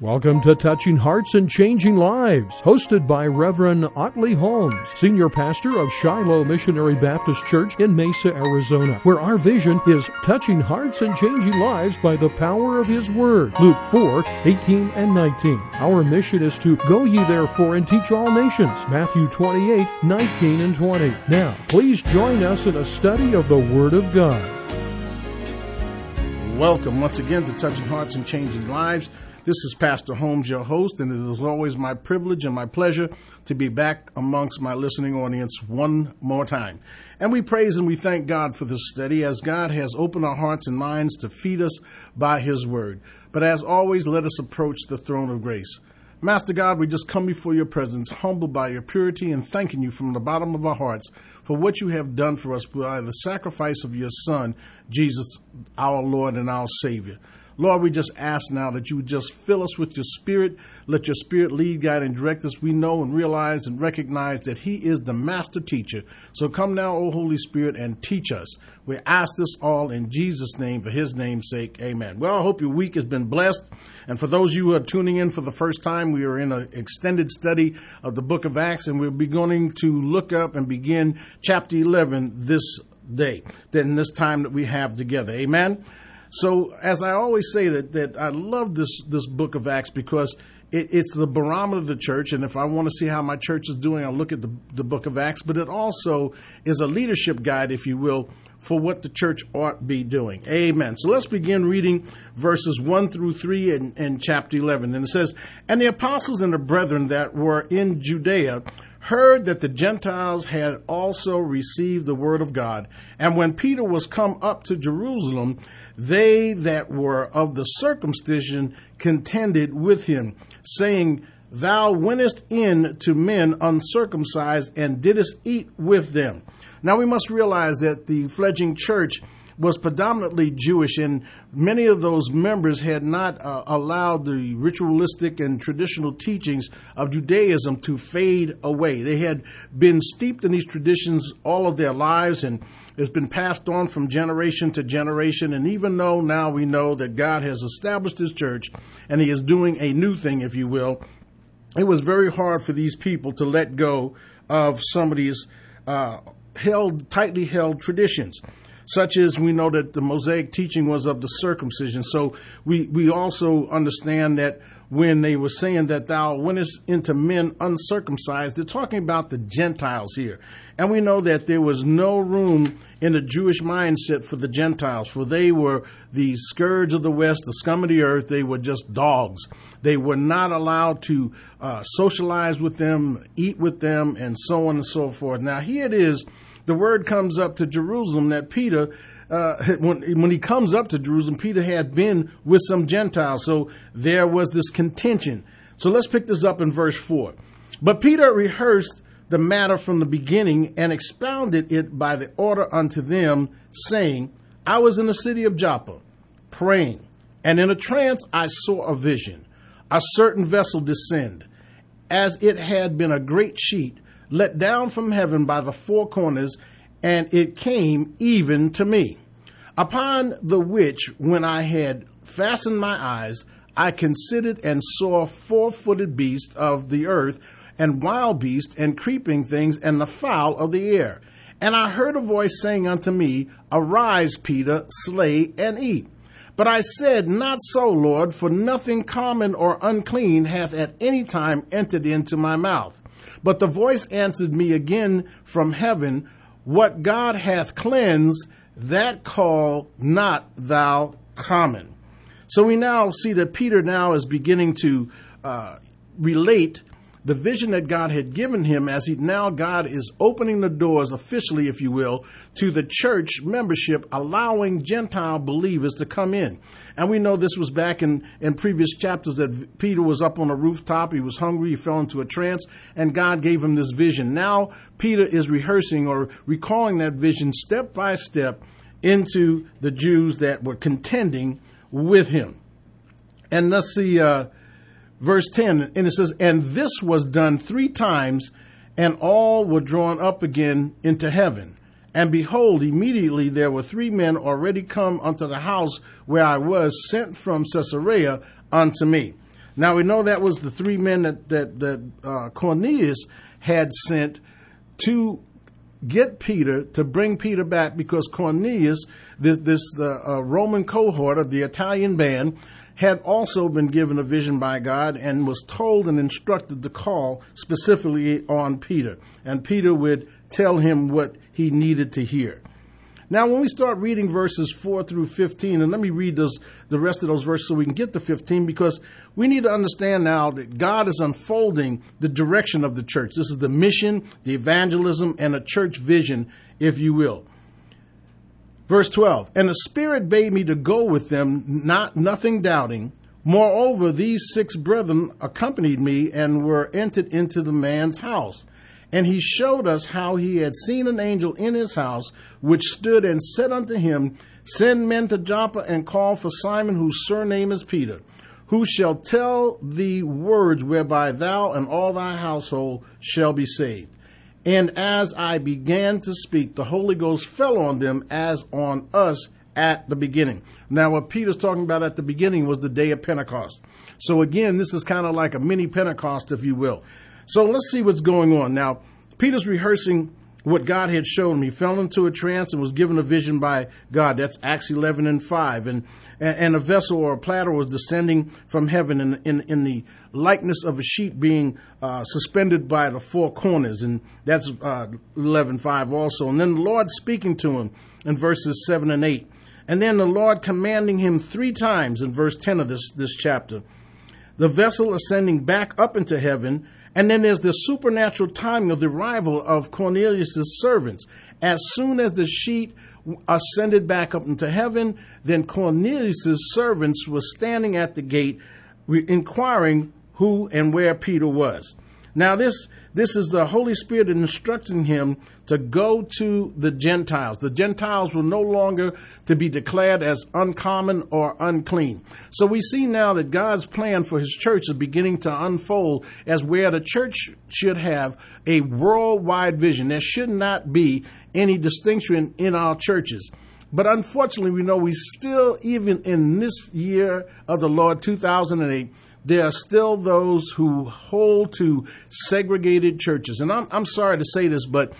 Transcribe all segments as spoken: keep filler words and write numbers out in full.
Welcome to Touching Hearts and Changing Lives, hosted by Reverend Otley Holmes, Senior Pastor of Shiloh Missionary Baptist Church in Mesa, Arizona, where our vision is touching hearts and changing lives by the power of His Word. Luke four, eighteen and nineteen. Our mission is to go ye therefore and teach all nations. Matthew twenty-eight, nineteen and twenty. Now, please join us in a study of the Word of God. Welcome once again to Touching Hearts and Changing Lives. This is Pastor Holmes, your host, and it is always my privilege and my pleasure to be back amongst my listening audience one more time. And we praise and we thank God for this study as God has opened our hearts and minds to feed us by His Word. But as always, let us approach the throne of grace. Master God, we just come before your presence, humbled by your purity and thanking you from the bottom of our hearts for what you have done for us by the sacrifice of your Son, Jesus, our Lord and our Savior. Lord, we just ask now that you would just fill us with your Spirit. Let your Spirit lead, guide, and direct us. We know and realize and recognize that He is the master teacher. So come now, O Holy Spirit, and teach us. We ask this all in Jesus' name, for His name's sake. Amen. Well, I hope your week has been blessed. And for those of you who are tuning in for the first time, we are in an extended study of the book of Acts, and we're beginning to look up and begin chapter eleven this day, then this time that we have together. Amen. So, as I always say, that, that I love this, this book of Acts because it, it's the barometer of the church. And if I want to see how my church is doing, I'll look at the, the book of Acts. But it also is a leadership guide, if you will, for what the church ought to be doing. Amen. So let's begin reading verses one through three in, in chapter eleven. And it says, "And the apostles and the brethren that were in Judea heard that the Gentiles had also received the word of God. And when Peter was come up to Jerusalem, they that were of the circumcision contended with him, saying, Thou wentest in to men uncircumcised and didst eat with them." Now we must realize that the fledgling church was predominantly Jewish, and many of those members had not uh, allowed the ritualistic and traditional teachings of Judaism to fade away. They had been steeped in these traditions all of their lives, and it's been passed on from generation to generation. And even though now we know that God has established His church and He is doing a new thing, if you will, it was very hard for these people to let go of some of these uh, held, tightly held traditions. Such as we know that the Mosaic teaching was of the circumcision. So we, we also understand that when they were saying that thou wentest into men uncircumcised, they're talking about the Gentiles here. And we know that there was no room in the Jewish mindset for the Gentiles, for they were the scourge of the West, the scum of the earth. They were just dogs. They were not allowed to uh, socialize with them, eat with them, and so on and so forth. Now here it is. The word comes up to Jerusalem that Peter, uh, when, when he comes up to Jerusalem, Peter had been with some Gentiles. So there was this contention. So let's pick this up in verse four. "But Peter rehearsed the matter from the beginning and expounded it by the order unto them, saying, I was in the city of Joppa, praying, and in a trance I saw a vision, a certain vessel descend, as it had been a great sheet, let down from heaven by the four corners, and it came even to me. Upon the which, when I had fastened my eyes, I considered and saw four-footed beasts of the earth, and wild beasts, and creeping things, and the fowl of the air. And I heard a voice saying unto me, Arise, Peter, slay and eat. But I said, Not so, Lord, for nothing common or unclean hath at any time entered into my mouth. But the voice answered me again from heaven, What God hath cleansed, that call not thou common. So we now see that Peter now is beginning to uh, relate the vision that God had given him, as he now God is opening the doors officially, if you will, to the church membership, allowing Gentile believers to come in. And we know this was back in, in previous chapters that Peter was up on a rooftop. He was hungry. He fell into a trance, and God gave him this vision. Now Peter is rehearsing or recalling that vision step by step into the Jews that were contending with him. And let's see, uh, verse ten, and it says, And this was done three times, and all were drawn up again into heaven. And behold, immediately there were three men already come unto the house where I was, sent from Caesarea unto me. Now we know that was the three men that that, that uh, Cornelius had sent to get Peter, to bring Peter back, because Cornelius, this, this uh, uh, Roman cohort of the Italian band, had also been given a vision by God and was told and instructed to call specifically on Peter. And Peter would tell him what he needed to hear. Now, when we start reading verses four through fifteen, and let me read those, the rest of those verses so we can get to fifteen, because we need to understand now that God is unfolding the direction of the church. This is the mission, the evangelism, and a church vision, if you will. Verse twelve, and the Spirit bade me to go with them, not nothing doubting. Moreover, these six brethren accompanied me and were entered into the man's house. And he showed us how he had seen an angel in his house, which stood and said unto him, Send men to Joppa and call for Simon, whose surname is Peter, who shall tell thee words whereby thou and all thy household shall be saved. And as I began to speak, the Holy Ghost fell on them as on us at the beginning. Now, what Peter's talking about at the beginning was the day of Pentecost. So again, this is kind of like a mini Pentecost, if you will. So let's see what's going on. Now, Peter's rehearsing what God had shown him. He fell into a trance and was given a vision by God. That's Acts eleven and five. And, and a vessel or a platter was descending from heaven in, in, in the likeness of a sheep being uh, suspended by the four corners. And that's uh, eleven five also. And then the Lord speaking to him in verses seven and eight. And then the Lord commanding him three times in verse ten of this, this chapter. The vessel ascending back up into heaven. And then there's the supernatural timing of the arrival of Cornelius' servants. As soon as the sheet ascended back up into heaven, then Cornelius' servants were standing at the gate inquiring who and where Peter was. Now, this this is the Holy Spirit instructing him to go to the Gentiles. The Gentiles were no longer to be declared as uncommon or unclean. So we see now that God's plan for his church is beginning to unfold as where the church should have a worldwide vision. There should not be any distinction in our churches. But unfortunately, we know we still, even in this year of the Lord, two thousand eight, there are still those who hold to segregated churches. And I'm, I'm sorry to say this, but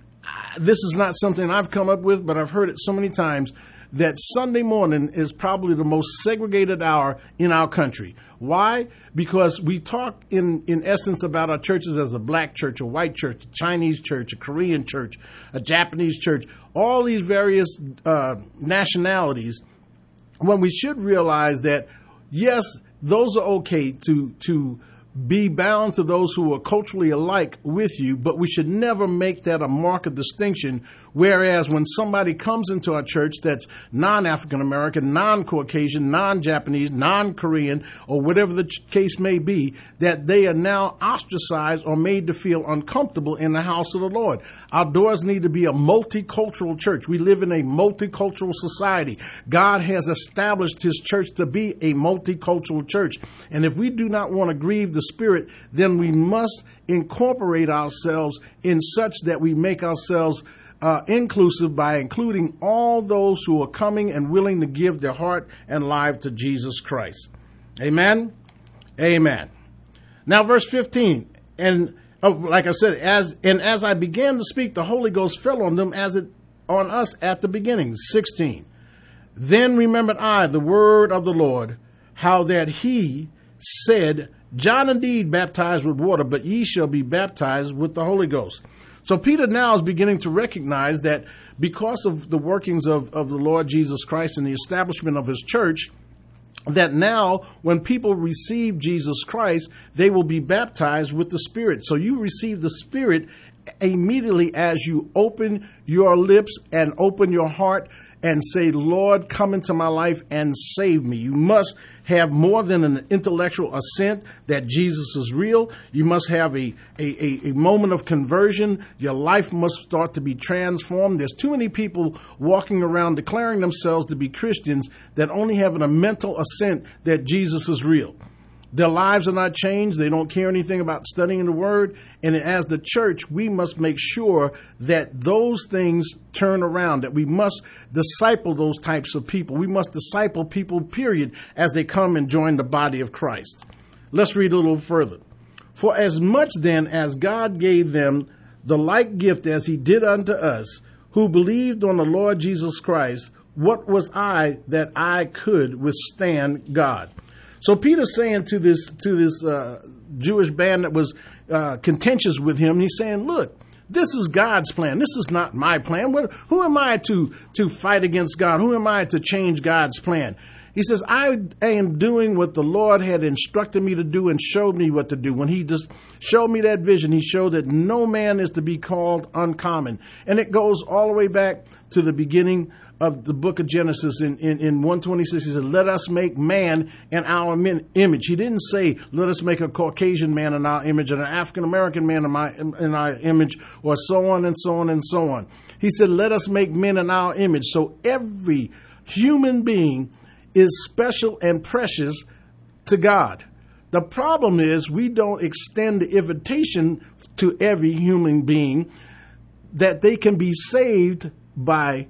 this is not something I've come up with, but I've heard it so many times that Sunday morning is probably the most segregated hour in our country. Why? Because we talk in, in essence about our churches as a black church, a white church, a Chinese church, a Korean church, a Japanese church, all these various uh, nationalities, when we should realize that, yes, those are okay to to be bound to those who are culturally alike with you, but we should never make that a mark of distinction. Whereas when somebody comes into our church that's non-African American, non-Caucasian, non-Japanese, non-Korean, or whatever the case may be, that they are now ostracized or made to feel uncomfortable in the house of the Lord. Our doors need to be a multicultural church. We live in a multicultural society. God has established his church to be a multicultural church. And if we do not want to grieve the Spirit, then we must incorporate ourselves in such that we make ourselves uh, inclusive by including all those who are coming and willing to give their heart and life to Jesus Christ. Amen? Amen. Now, verse fifteen, and oh, like I said, as and as I began to speak, the Holy Ghost fell on them as it on us at the beginning. sixteen. Then remembered I the word of the Lord, how that he said, John indeed baptized with water, but ye shall be baptized with the Holy Ghost. So Peter now is beginning to recognize that because of the workings of, of the Lord Jesus Christ and the establishment of his church, that now when people receive Jesus Christ, they will be baptized with the Spirit. So you receive the Spirit immediately as you open your lips and open your heart and say, Lord, come into my life and save me. You must have more than an intellectual assent that Jesus is real. You must have a, a, a moment of conversion. Your life must start to be transformed. There's too many people walking around declaring themselves to be Christians that only have a mental assent that Jesus is real. Their lives are not changed. They don't care anything about studying the Word. And as the church, we must make sure that those things turn around, that we must disciple those types of people. We must disciple people, period, as they come and join the body of Christ. Let's read a little further. For as much then as God gave them the like gift as he did unto us, who believed on the Lord Jesus Christ, what was I that I could withstand God? So Peter's saying to this to this uh, Jewish band that was uh, contentious with him, he's saying, look, this is God's plan. This is not my plan. What, who am I to, to fight against God? Who am I to change God's plan? He says, I am doing what the Lord had instructed me to do and showed me what to do. When he just showed me that vision, he showed that no man is to be called uncommon. And it goes all the way back to the beginning of the book of Genesis in, in, in one twenty-six. He said, let us make man in our min- image. He didn't say, let us make a Caucasian man in our image and an African-American man in, my, in our image, or so on and so on and so on. He said, let us make men in our image. So every human being is special and precious to God. The problem is we don't extend the invitation to every human being that they can be saved by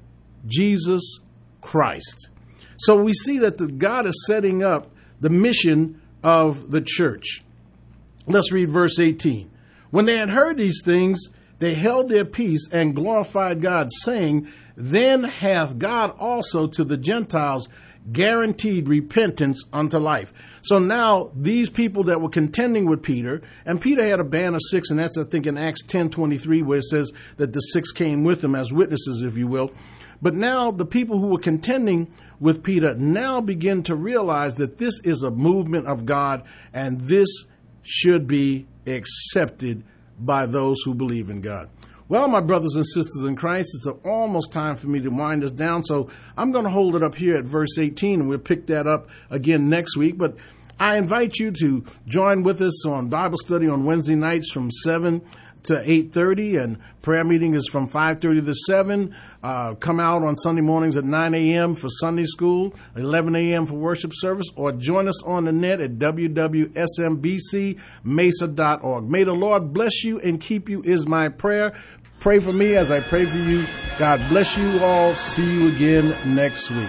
Jesus Christ. So we see that the God is setting up the mission of the church. Let's read verse eighteen. When they had heard these things, they held their peace and glorified God, saying, then hath God also to the Gentiles guaranteed repentance unto life. So now these people that were contending with Peter, and Peter had a band of six, and that's I think in Acts ten twenty-three where it says that the six came with him as witnesses, if you will. But now the people who were contending with Peter now begin to realize that this is a movement of God and this should be accepted by those who believe in God. Well, my brothers and sisters in Christ, it's almost time for me to wind us down, so I'm going to hold it up here at verse eighteen, and we'll pick that up again next week. But I invite you to join with us on Bible study on Wednesday nights from seven to eight thirty, and prayer meeting is from five thirty to seven. Uh, come out on Sunday mornings at nine a.m. for Sunday school, eleven a.m. for worship service, or join us on the net at w w w dot s m b c mesa dot org. May the Lord bless you and keep you is my prayer. Pray for me as I pray for you. God bless you all. See you again next week.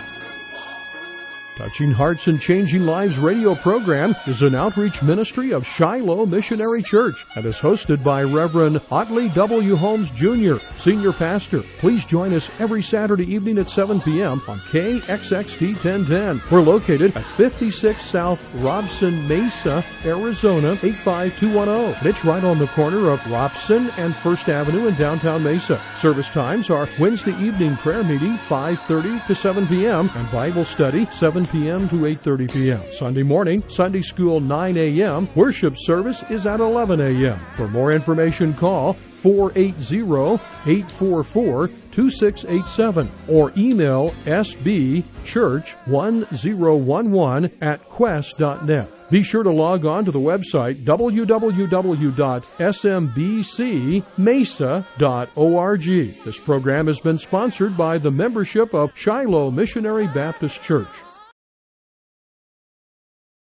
Touching Hearts and Changing Lives radio program is an outreach ministry of Shiloh Missionary Church and is hosted by Reverend Otley W. Holmes, Junior, Senior Pastor. Please join us every Saturday evening at seven p.m. on K X X T ten ten. We're located at fifty-six South Robson Mesa, Arizona, eight five two one zero. It's right on the corner of Robson and First Avenue in downtown Mesa. Service times are Wednesday evening prayer meeting, five thirty to seven p.m., and Bible study, seven p.m. to eight thirty p.m. Sunday morning, Sunday school, nine a.m. Worship service is at eleven a.m. For more information, call four eight zero, eight four four, two six eight seven or email s b church one zero one one at quest dot net. Be sure to log on to the website w w w dot s m b c mesa dot org. This program has been sponsored by the membership of Shiloh Missionary Baptist Church.